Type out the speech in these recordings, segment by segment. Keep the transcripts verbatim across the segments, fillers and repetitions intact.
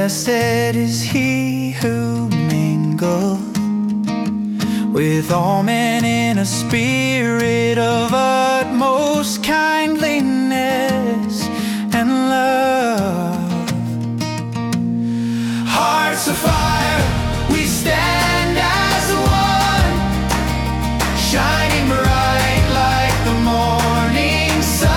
Blessed is he who mingles with all men in a spirit of utmost kindliness and love. Hearts of fire, we stand as one, shining bright like the morning sun.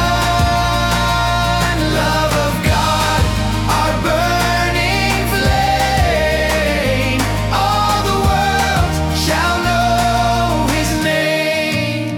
Love of God, our burning flame, all the world shall know his name.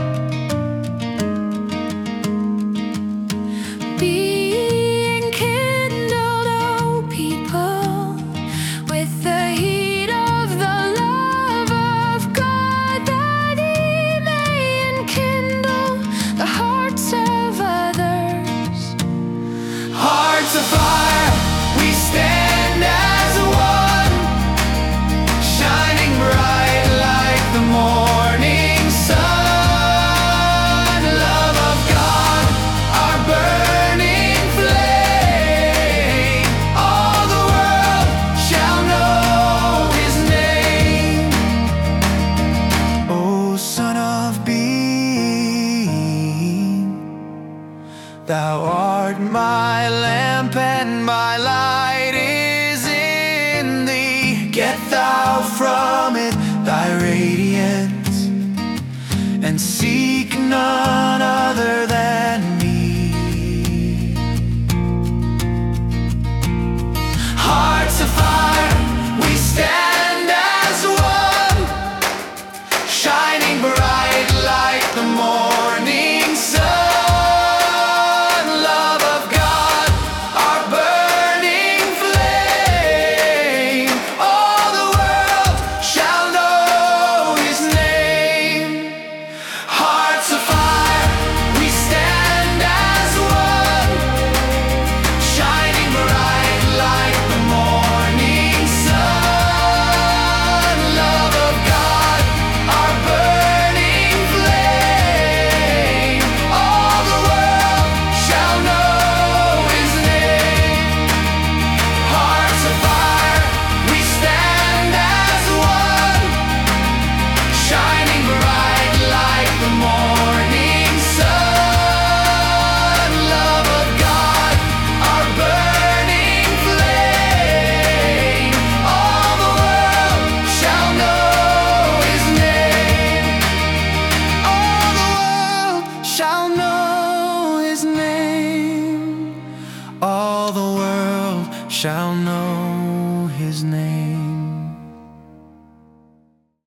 Be enkindled, O people, with the heat of the love of God, that he may enkindle the hearts of others. Hearts of fire, we stand as one, shining bright like the morning sun. Love of God, our burning flame, all the world shall know his name. O Son of being, thou art my lamp and my light is in thee. Get thou from it thy radiance, and seek none other than me. Hearts of fire, we stand as one, shining bright like the morning sun. Love of God, our burning flame, all the world shall know his name. Hearts of fire, we stand as one, shining bright like the morning sun. Love of God, our burning flame, all the world shall know his name. Hearts of fire, we stand as one, shining bright like the morning sun. Love of God, our burning flame, all the world shall know his name. All the world shall know his name. All the world shall know his name.